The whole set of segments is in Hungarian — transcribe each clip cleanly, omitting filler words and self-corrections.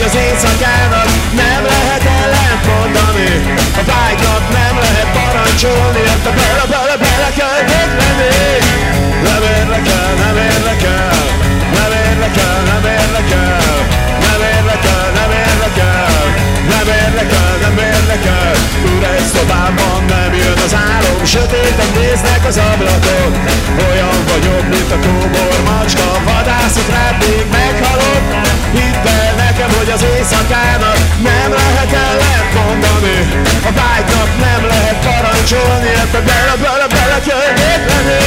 az éjszakának nem lehet ellent mondani, a vágynak nem lehet parancsolni, de bele kell védeni. Nem érdekel, nem érdekel, nem érdekel, nem érdekel, nem érdekel, nem érdekel, nem érdekel, nem érdekel. Üres szobában nem jön az álom, sötéten néznek az ablakon. Olyan vagyok, mint a kóbor macska, vadászott rád, még meghalok. Hidd el nekem, hogy az éjszakának nem lehet ellent mondani, a vágynak nem lehet parancsolni, ebbe bele kell védeni.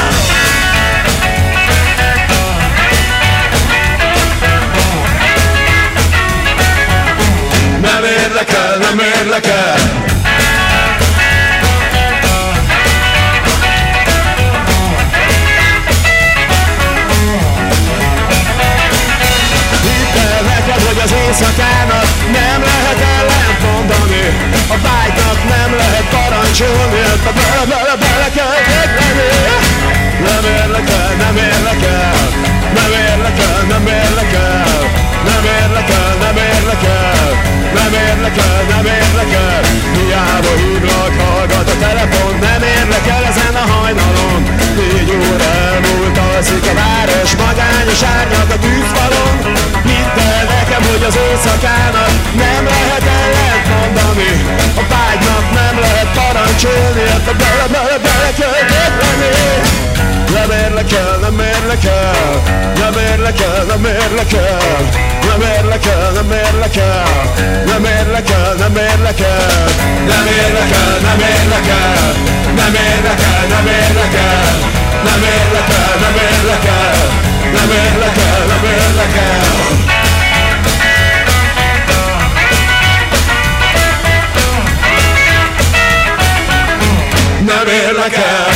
Nem érdekel, nem érdekel. Hidd el neked, hogy az éjszakának nem lehet ellent mondani, a vágynak nem lehet parancsolni, bele kell védeni. Nem érdekel, nem érdekel, nem érdekel, nem érdekel, nem érdekel, nem érdekel, nem érdekel, nem érdekel. Hiába hívlak, hallgat a telefon, nem érdekel ezen a hajnalon. 4 óra elmúlt, alszik a város, magányos árnyak a tűzfalon. Hidd el nekem, hogy az éjszakának nem lehet ellent mondani, a vágynak nem lehet parancsolni, de bele kell védeni. Nem érdekel, nem érdekel, nem érdekel, nem érdekel, nem érdekel, nem érdekel, nem érdekel, nem érdekel, nem érdekel, nem érdekel, nem érdekel, nem érdekel, nem érdekel, nem érdekel, nem érdekel, nem érdekel. Nem érdekel.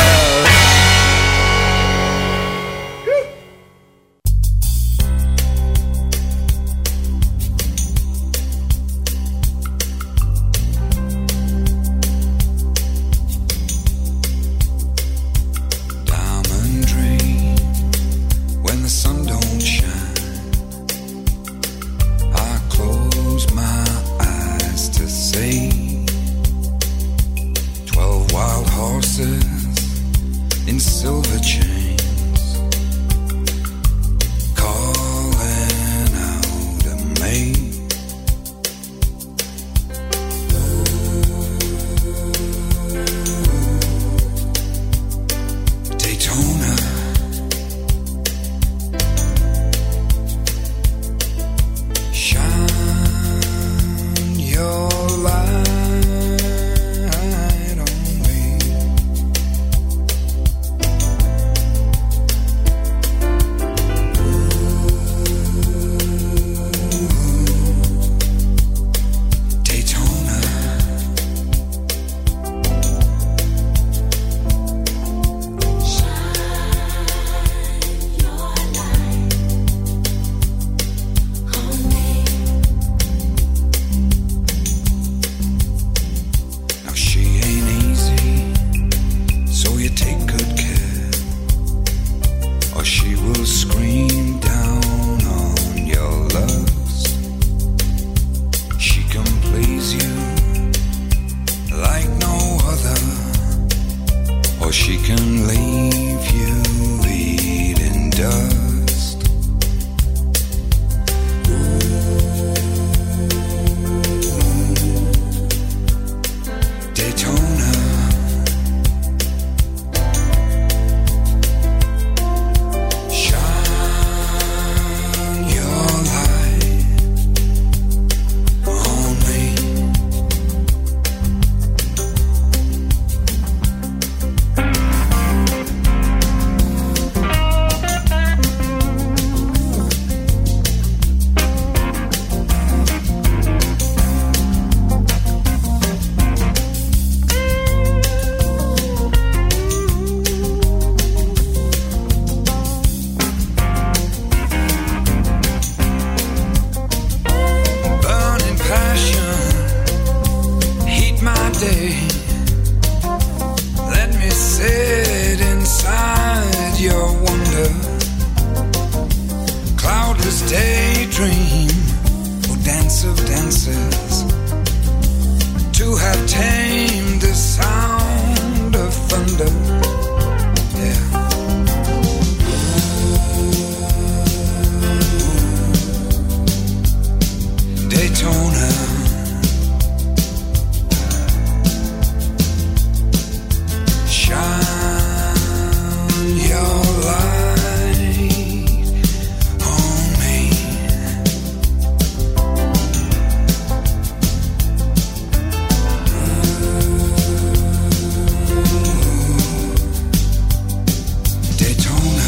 glasses to have tamed the sound of thunder. Yeah. Daytona, shine your light on me. Daytona,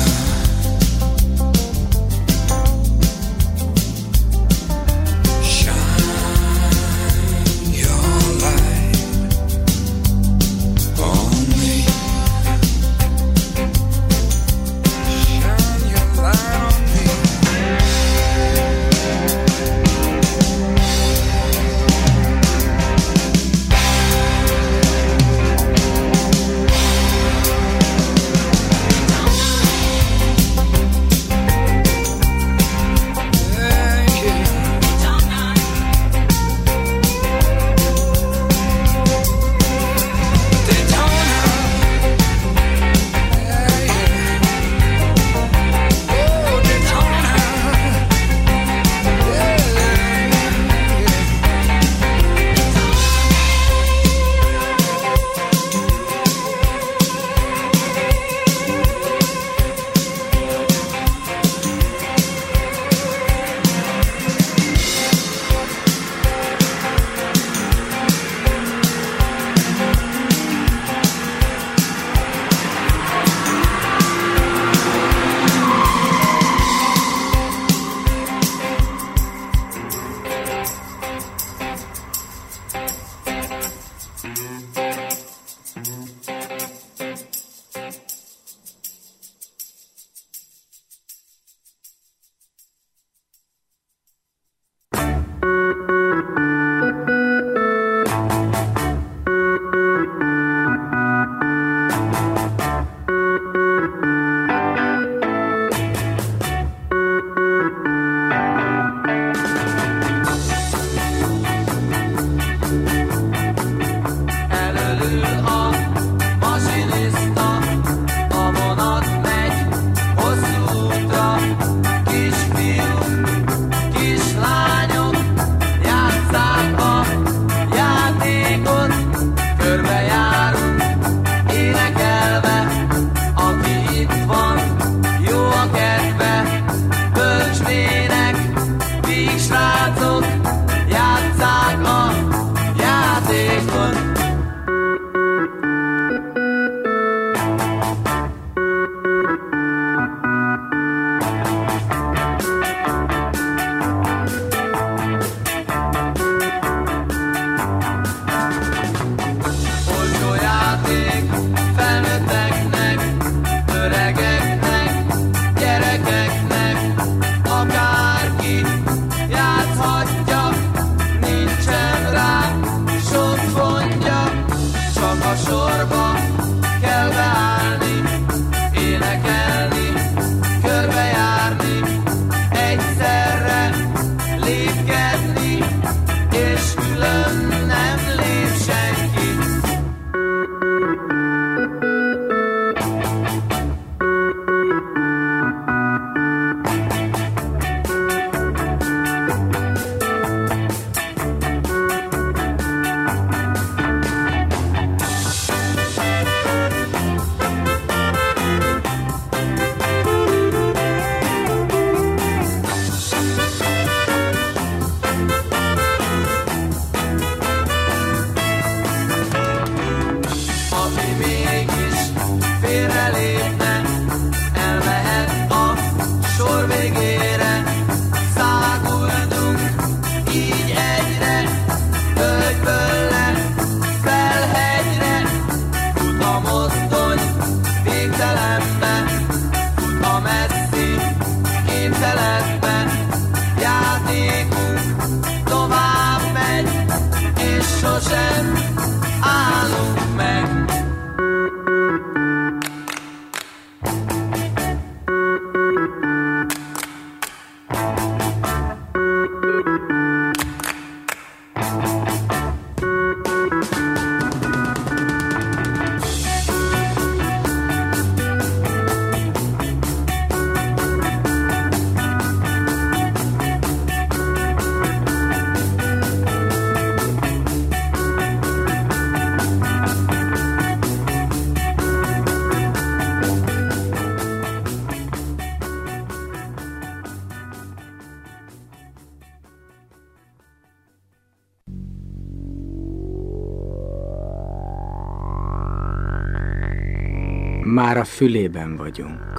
Már a fülében vagyunk.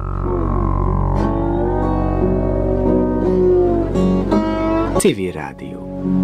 Civil Rádió.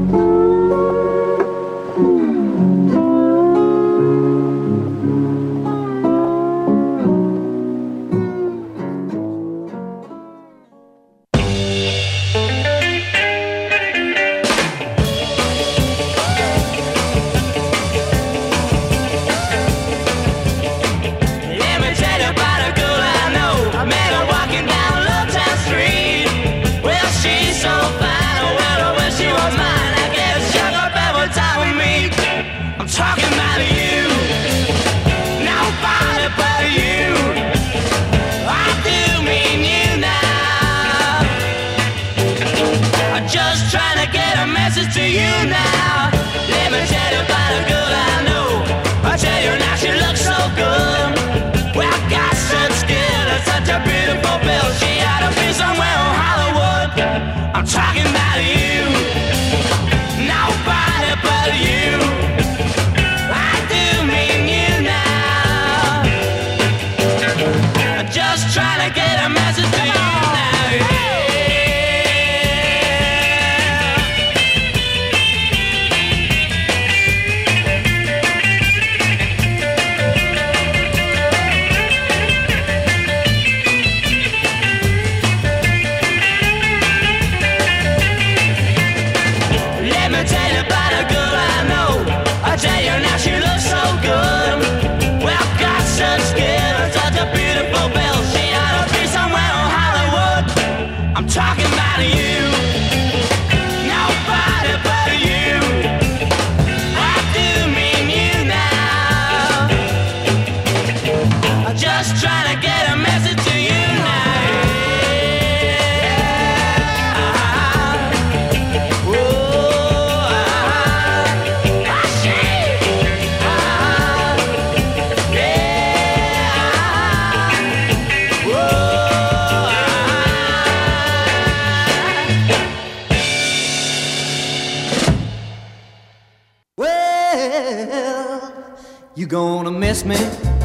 You're gonna miss me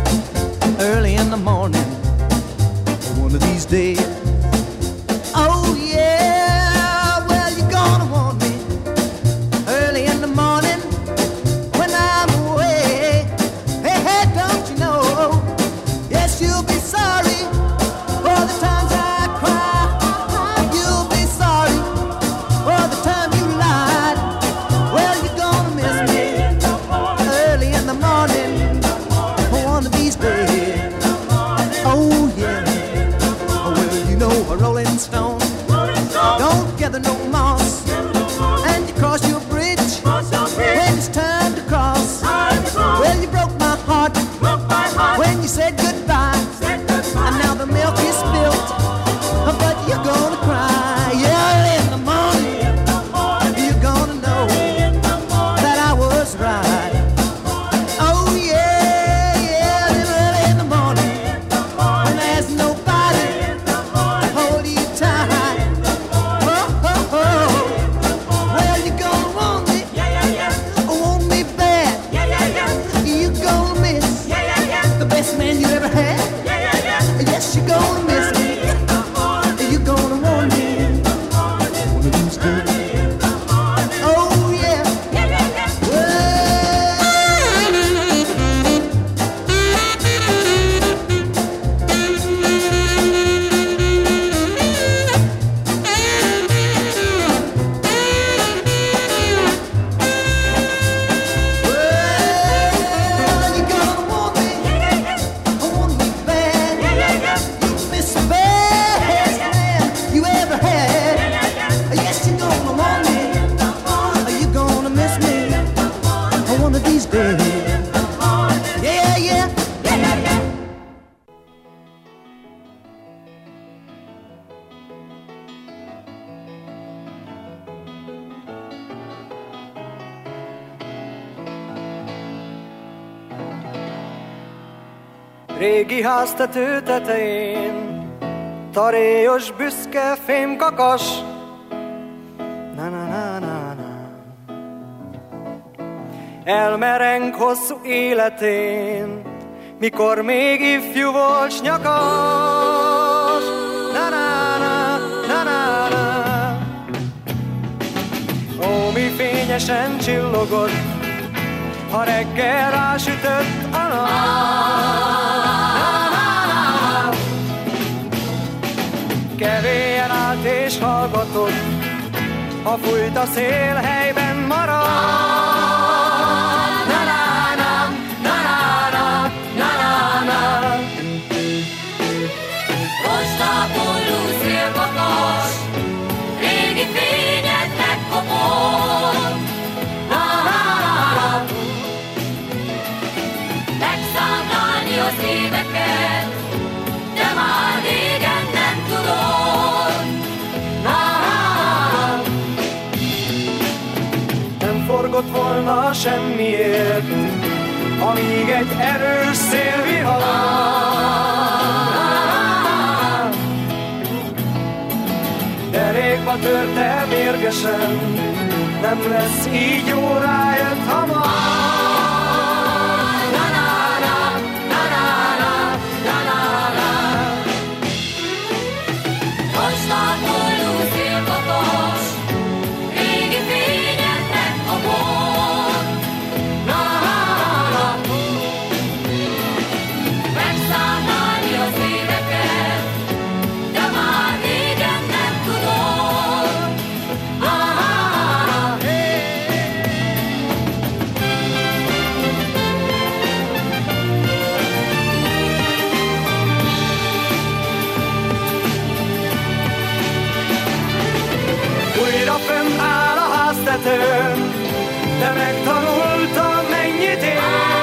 early in the morning, one of these days. Oh yeah, well you're gonna want me early in the morning when I'm away. Hey, hey, don't you know? Yes, you'll be sorry for the times I cry. You'll be sorry for the time you lied. Well, you're gonna miss me early in the morning. One of these days. Oh yeah. Well, you know a rolling stone don't gather no moss, and you cross your bridge when it's time to cross. Well, you broke my heart when you said goodbye, and now the milk is spilt, but you're gonna cry. Yeah, in the morning you're gonna know that I was right. Oh yeah, yeah, little early in the morning when there's nobody to hold you tight. Oh, oh, oh. Well, you're gonna want me bad. You're gonna miss the best man you ever had. Yes, you're gonna miss me. You're gonna want me one of these days. Oh yeah. Well, you're gonna want me bad. You miss the best man you ever had. Yes, you're gonna want me. You're gonna miss me one of these days. Yeah, yeah. Régi háztető tetején, taréjos, büszke fémkakas. Na-na-na-na-na. Elmereng hosszú életén, mikor még ifjú volt, s nyakas. Na-na-na, na-na-na. Ó, mi fényesen csillogott, ha reggel rásütött a nap. Na-na-na. Kevélyen állt és hallgatott, ha fújt a szél, helyben marad. Az éveket, de már régen nem tudod. Nem forgott volna semmiért, amíg egy erős szél vihar. Derékba törte mérgesen, nem lesz így jó, rájött hamar. De megtanultam, mennyit ér.